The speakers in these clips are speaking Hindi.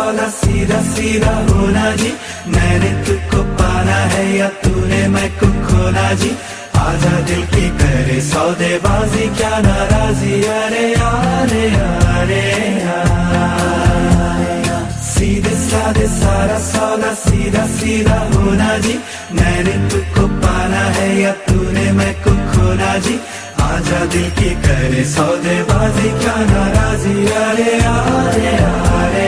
सौदा सीधा सीधा होना जी, मैंने तुझको पाना है या तूने मैं को खोना जी, आजा दिल की करे सौदेबाजी क्या नाराजी, अरे अरे अरे सीधे साधे सारा सौदा सीधा सीधा होना जी, मैंने तुझको पाना है या तूने मैं को खोना जी, आजा दिल की करे सौदेबाजी क्या नाराजी, अरे अरे अरे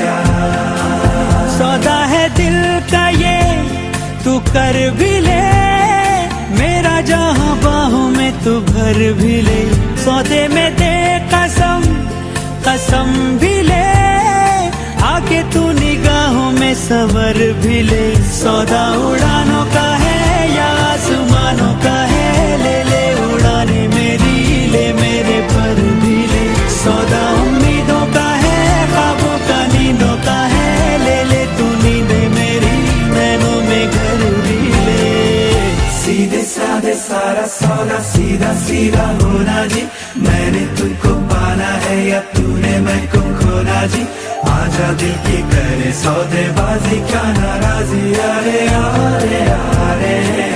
सौदा है दिल का ये तू कर भी ले, मेरा जहां बाहों में तू भर भी ले, सौदे में दे कसम कसम भी ले, आके तू निगाहों में सवर भी ले, सौदा उड़ानों का है या आसमानों का है, ले ले उड़ाने मेरी ले मेरे पर भी ले, सौदा उम्मीदों का है ख्वाबों का नींदों का है, ले ले तू नींदे मेरी नैनों में घर भी ले, सीधे साधे सारा सौदा सीधा सीधा होना जी, मैंने तुझको पाना है या तूने मैं को खोना जी, आजा दिल की करे सौदेबाजी क्या नाराजी, अरे अरे अरे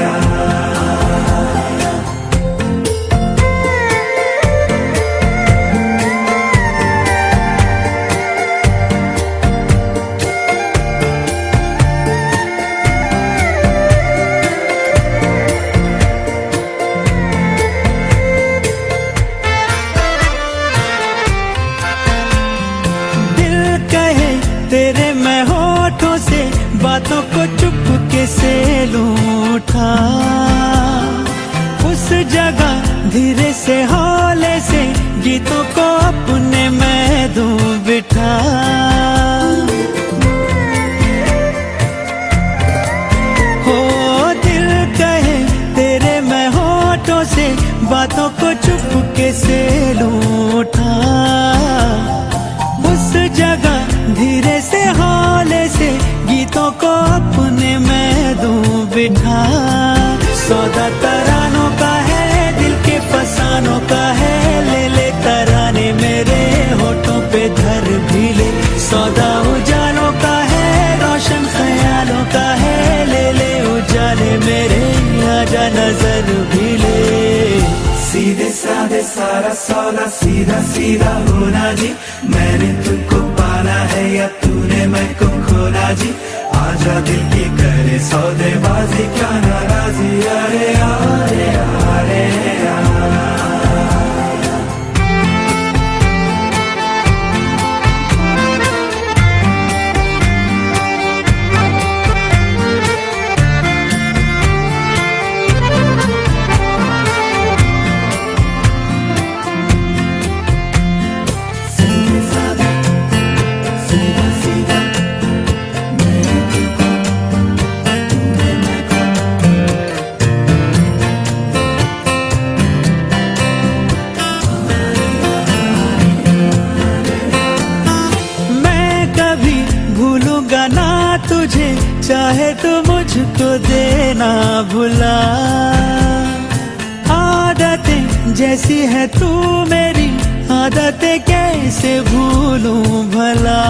तेरे मैं होठों से बातों को चुपके से लूं उठा, उस जगह धीरे से हौले से गीतों को अपने मैं दूं बिठा, हो दिल कहे तेरे मैं होठों से बातों को चुपके से लूं उठा, उस जगह धीरे से हौले से गीतों को अपने मैं दूं बिठा, सौदा तरानों का है दिल के फसानों का है, ले ले तराने मेरे होठों पे धर भी ले, सौदा उजालों का है रोशन ख्यालों का है, ले ले उजाले मेरे आजा नजर भी ले, सीधे साधे सारा सौदा सीधा सीधा होना जी, मैंने तुझको पाना है या तूने मैं को खोना जी, आजा दिल की करे सौदेबाजी क्या नाराजी, अरे अरे अरे तुझे चाहे तो मुझको देना भुला, आदतें जैसी है तू मेरी आदतें कैसे भूलूं भला,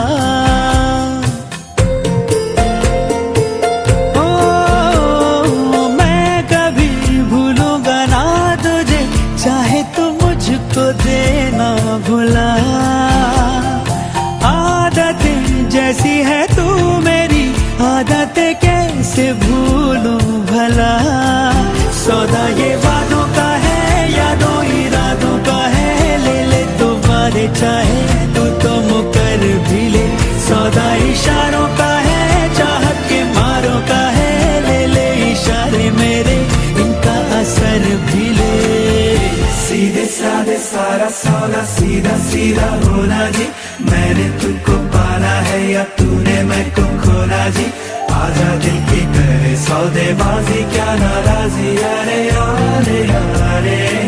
ओ मैं कभी भूलूंगा ना तुझे, चाहे तो मुझको देना भुला, आदतें जैसी है तू मेरी आदतें कैसे भूलूं भला, सौदा ये वादों का है यादों इरादों का है, ले ले तो वादे चाहे तू तो मुकर भी ले, सौदा इशारों का है चाहत के मारों का है, ले ले इशारे मेरे इनका असर भी ले, सीधे साधे सारा सौदा सीधा सीधा होना जी, मैंने तुझको पाना है या तूने मैं को खोना जी, आजा दिल की करे सौदेबाजी क्या नाराजी, अरे अरे अरे